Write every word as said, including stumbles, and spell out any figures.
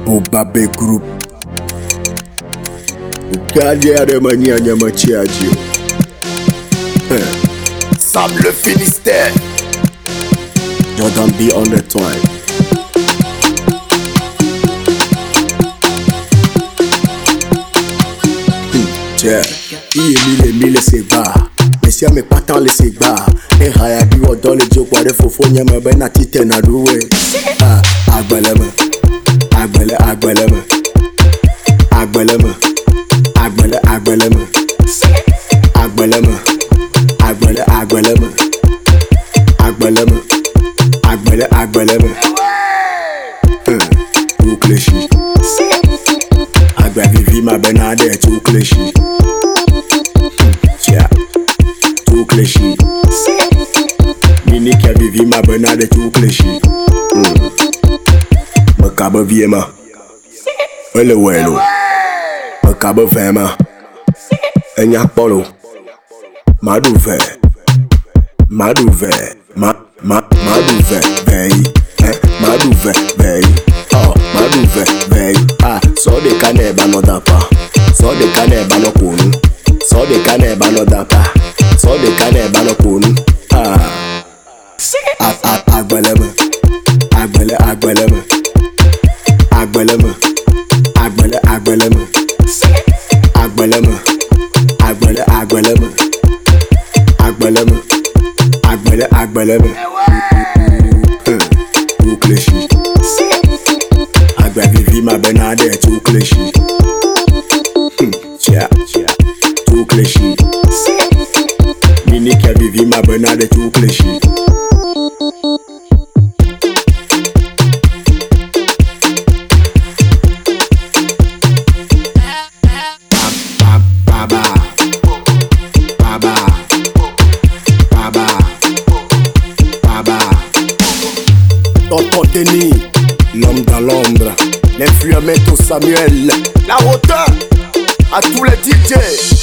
Obabe Group. Gardien de mania nyamachiadio. Sam le Finistère. Jordan B on the twine. Yeah, iye mille mille c'est bas. Messia me patan le c'est bas. E haya bi wo dans le joke wa de fofo nyama be na tite na duwe. Ah, agbeleme. Agbele agbeleme. Agbeleme. Agbele agbeleme. Agbeleme. Agbele agbeleme. Agbeleme. Agbele agbeleme. Tout cléchi. Agbe vivi ma benade tout cléchi. Yeah. Tout cléchi. Mini qui a vivi ma benade tout cléchi. Me cabe viema. Ele welo. Me cabe fema. Enya polo. Madouve. Madouve. Ma ma madouve veille. Eh madouve veille. Oh madouve veille. Ah so de kane ba no dapa. So de kane ba no kunu. So de kane ba no dapa. So de kane ba no kunu. Ah. Ah ah agbeleme. Agbele agbeleme. Agbeleme. Agbele agbeleme. Agbeleme. Agbele agbeleme. Agbeleme. Agbele agbeleme. Tout cléchi. Agbe vivi ma benade tout cléchi. Chia chia. Tout cléchi. Mini qui a vivi ma benade tout cléchi. Tonton Denis, l'homme dans l'ombre, l'influent Samuel, la hauteur à tous les D J.